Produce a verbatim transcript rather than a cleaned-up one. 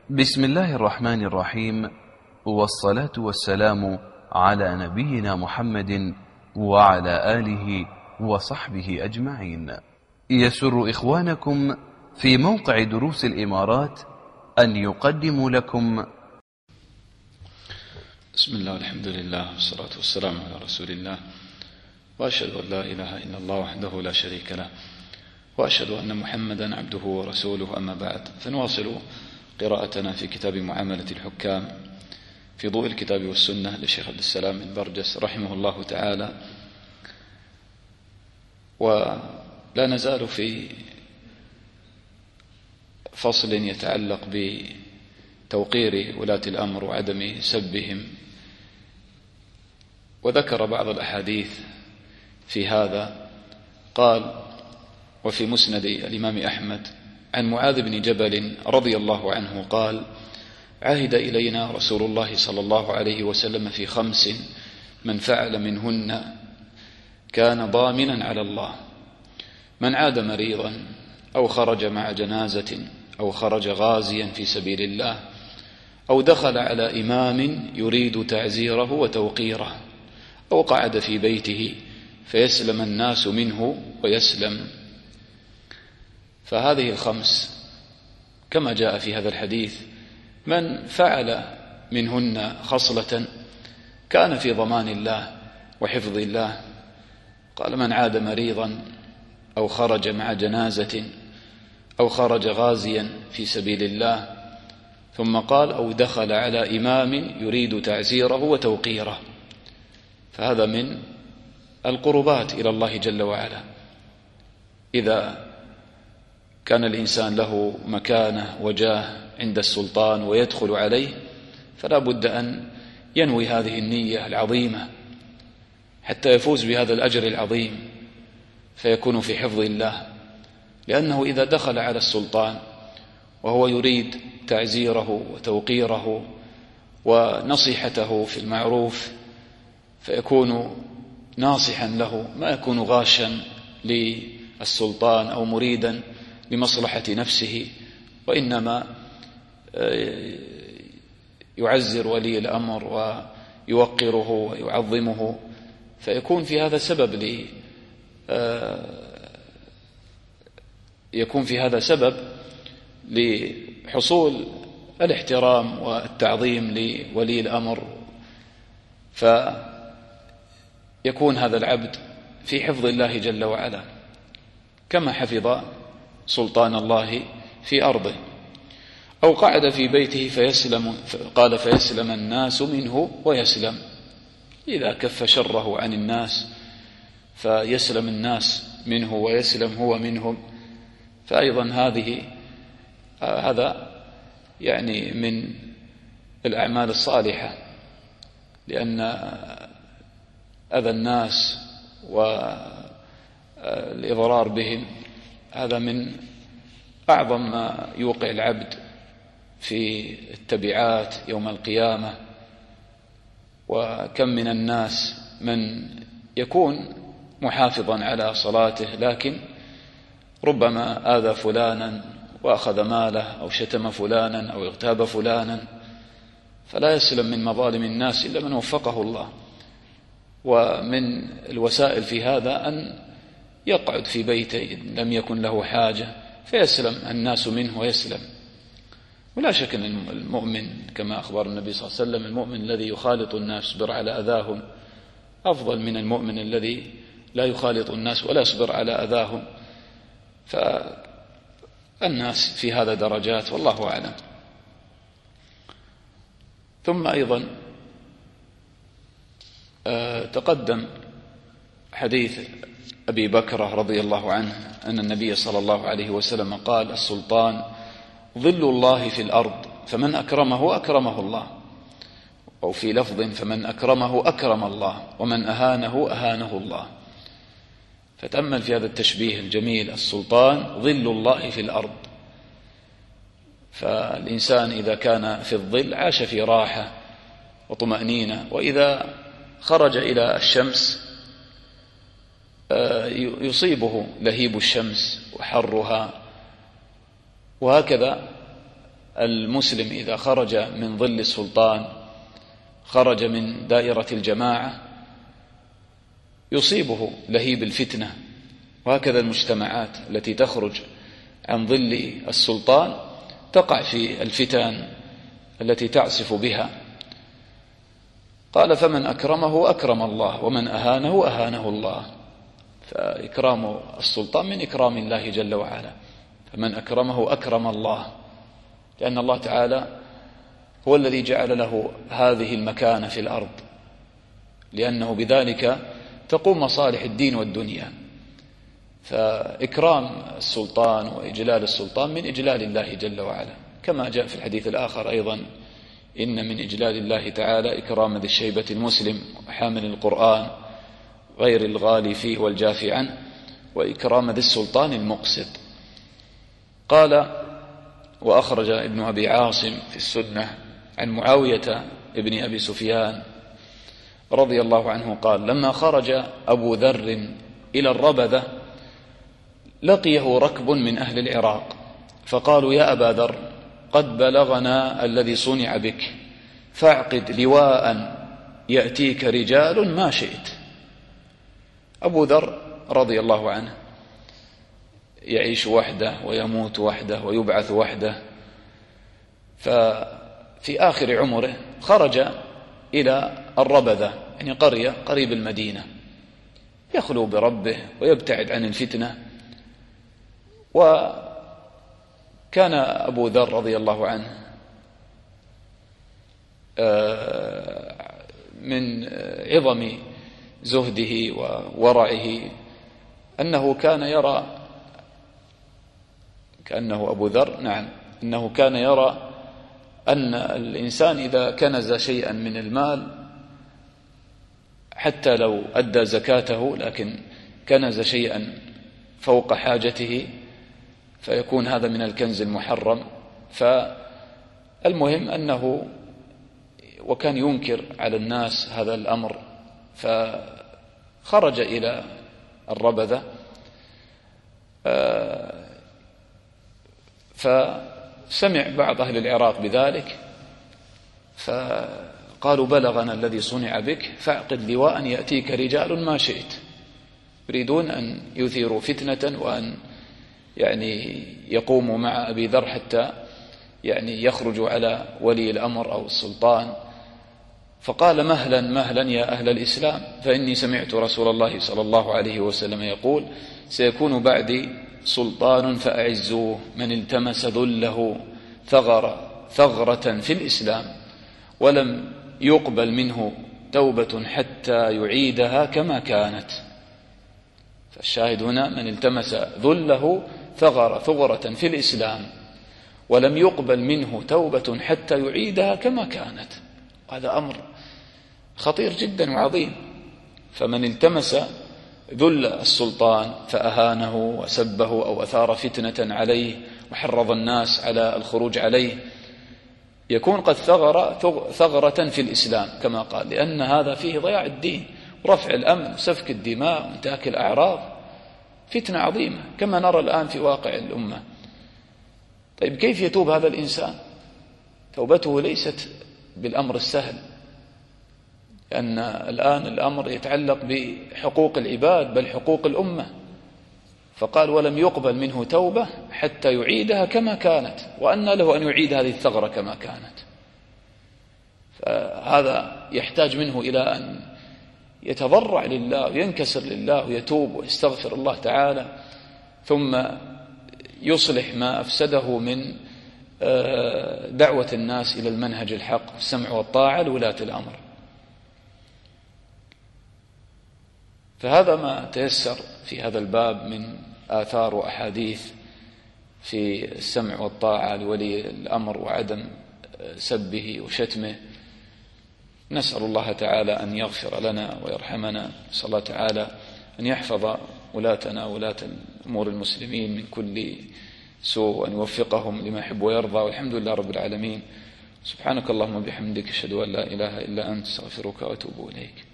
بسم الله الرحمن الرحيم، والصلاة والسلام على نبينا محمد وعلى آله وصحبه أجمعين. يسر إخوانكم في موقع دروس الإمارات أن يقدموا لكم بسم الله والحمد لله والصلاة والسلام على رسول الله، وأشهد أن لا إله إلا الله وحده لا شريك له، وأشهد أن محمدا عبده ورسوله. أما بعد، فنواصل قراءتنا في كتاب معاملة الحكام في ضوء الكتاب والسنة للشيخ عبد السلام بن برجس رحمه الله تعالى. ولا نزال في فصل يتعلق بتوقير ولاة الأمر وعدم سبهم، وذكر بعض الأحاديث في هذا. قال: وفي مسند الإمام أحمد عن معاذ بن جبل رضي الله عنه قال: عهد إلينا رسول الله صلى الله عليه وسلم في خمس من فعل منهن كان ضامنا على الله: من عاد مريضا، أو خرج مع جنازة، أو خرج غازيا في سبيل الله، أو دخل على إمام يريد تعزيره وتوقيره، أو قعد في بيته فيسلم الناس منه ويسلم. فهذه الخمس كما جاء في هذا الحديث: من فعل منهن خصلة كان في ضمان الله وحفظ الله. قال: من عاد مريضا، أو خرج مع جنازة، أو خرج غازيا في سبيل الله. ثم قال: أو دخل على إمام يريد تعزيره وتوقيره. فهذا من القربات إلى الله جل وعلا. إذا كان الإنسان له مكانة وجاه عند السلطان ويدخل عليه، فلا بد أن ينوي هذه النية العظيمة حتى يفوز بهذا الأجر العظيم، فيكون في حفظ الله. لأنه إذا دخل على السلطان وهو يريد تعزيره وتوقيره ونصيحته في المعروف، فيكون ناصحا له، ما يكون غاشا للسلطان أو مريدا لمصلحة نفسه، وإنما يعزر ولي الأمر ويوقره ويعظمه، فيكون في هذا سبب ل يكون في هذا سبب لحصول الاحترام والتعظيم لولي الأمر، فيكون هذا العبد في حفظ الله جل وعلا كما حفظ سلطان الله في أرضه. أو قعد في بيته فيسلم، قال: فيسلم الناس منه ويسلم. إذا كف شره عن الناس فيسلم الناس منه ويسلم هو منهم. فأيضا هذه هذا يعني من الأعمال الصالحة، لأن أذى الناس والإضرار بهم هذا من أعظم ما يوقع العبد في التبعات يوم القيامة. وكم من الناس من يكون محافظا على صلاته، لكن ربما آذى فلانا وأخذ ماله، أو شتم فلانا، أو اغتاب فلانا، فلا يسلم من مظالم الناس إلا من وفقه الله. ومن الوسائل في هذا أن يقعد في بيته إن لم يكن له حاجة، فيسلم الناس منه ويسلم. ولا شك أن المؤمن كما أخبر النبي صلى الله عليه وسلم: المؤمن الذي يخالط الناس يصبر على أذاهم أفضل من المؤمن الذي لا يخالط الناس ولا يصبر على أذاهم. فالناس في هذا درجات، والله أعلم. ثم أيضا تقدم حديث أبي بكر رضي الله عنه أن النبي صلى الله عليه وسلم قال: السلطان ظل الله في الأرض، فمن أكرمه أكرمه الله. أو في لفظ: فمن أكرمه أكرم الله، ومن أهانه أهانه الله. فتأمل في هذا التشبيه الجميل: السلطان ظل الله في الأرض. فالإنسان إذا كان في الظل عاش في راحة وطمأنينة، وإذا خرج إلى الشمس يصيبه لهيب الشمس وحرها. وهكذا المسلم إذا خرج من ظل السلطان، خرج من دائرة الجماعة، يصيبه لهيب الفتنة. وهكذا المجتمعات التي تخرج عن ظل السلطان تقع في الفتن التي تعصف بها. قال: فمن أكرمه أكرم الله، ومن أهانه أهانه الله. فإكرام السلطان من إكرام الله جل وعلا، فمن أكرمه أكرم الله، لأن الله تعالى هو الذي جعل له هذه المكانة في الأرض، لأنه بذلك تقوم مصالح الدين والدنيا. فإكرام السلطان وإجلال السلطان من إجلال الله جل وعلا، كما جاء في الحديث الآخر أيضا: إن من إجلال الله تعالى إكرام ذي الشيبة المسلم وحامل القرآن غير الغالي فيه والجافي عنه، وإكرام ذي السلطان المقسط. قال: وأخرج ابن أبي عاصم في السنة عن معاوية ابن أبي سفيان رضي الله عنه قال: لما خرج أبو ذر إلى الربذة لقيه ركب من أهل العراق، فقالوا: يا أبا ذر، قد بلغنا الذي صنع بك، فاعقد لواء يأتيك رجال ما شئت. أبو ذر رضي الله عنه يعيش وحده ويموت وحده ويبعث وحده، ففي آخر عمره خرج إلى الربذة، يعني قرية قريب المدينة، يخلو بربه ويبتعد عن الفتنة. وكان أبو ذر رضي الله عنه من عظم زهده وورعه أنه كان يرى، كأنه أبو ذر نعم أنه كان يرى أن الإنسان إذا كنز شيئا من المال، حتى لو أدى زكاته لكن كنز شيئا فوق حاجته، فيكون هذا من الكنز المحرم. فالمهم أنه وكان ينكر على الناس هذا الأمر، فخرج إلى الربذة فسمع بعض أهل العراق بذلك، فقالوا: بلغنا الذي صنع بك، فاعقد لواء يأتيك رجال ما شئت. يريدون أن يثيروا فتنة وأن يعني يقوموا مع أبي ذر حتى يعني يخرجوا على ولي الأمر أو السلطان. فقال: مهلا مهلا يا أهل الإسلام، فإني سمعت رسول الله صلى الله عليه وسلم يقول: سيكون بعدي سلطان فأعزوه، من التمس ذله ثغر ثغرة في الإسلام ولم يقبل منه توبة حتى يعيدها كما كانت. فالشاهد هنا: من التمس ذله ثغر ثغرة في الإسلام ولم يقبل منه توبة حتى يعيدها كما كانت. هذا أمر خطير جدا وعظيم. فمن التمس ذل السلطان فأهانه وسبه أو أثار فتنة عليه وحرض الناس على الخروج عليه، يكون قد ثغر ثغرة في الإسلام كما قال، لأن هذا فيه ضياع الدين ورفع الأمن وسفك الدماء وانتهاك الأعراض، فتنة عظيمة كما نرى الآن في واقع الأمة. طيب كيف يتوب هذا الإنسان؟ توبته ليست بالأمر السهل، لأن الآن الأمر يتعلق بحقوق العباد بل حقوق الأمة. فقال: ولم يقبل منه توبة حتى يعيدها كما كانت. وأن له أن يعيد هذه الثغرة كما كانت؟ فهذا يحتاج منه إلى أن يتضرع لله وينكسر لله ويتوب ويستغفر الله تعالى، ثم يصلح ما أفسده من دعوة الناس إلى المنهج الحق، السمع والطاعة لولاة الأمر. فهذا ما تيسر في هذا الباب من آثار وأحاديث في السمع والطاعة لولي الأمر وعدم سبه وشتمه. نسأل الله تعالى أن يغفر لنا ويرحمنا، نسأل الله تعالى أن يحفظ ولاتنا ولاة أمور المسلمين من كل سوء، وأن يوفقهم لما يحب ويرضى، والحمد لله رب العالمين. سبحانك اللهم وبحمدك، أشهد أن لا إله إلا أنت، أستغفرك وأتوب إليك.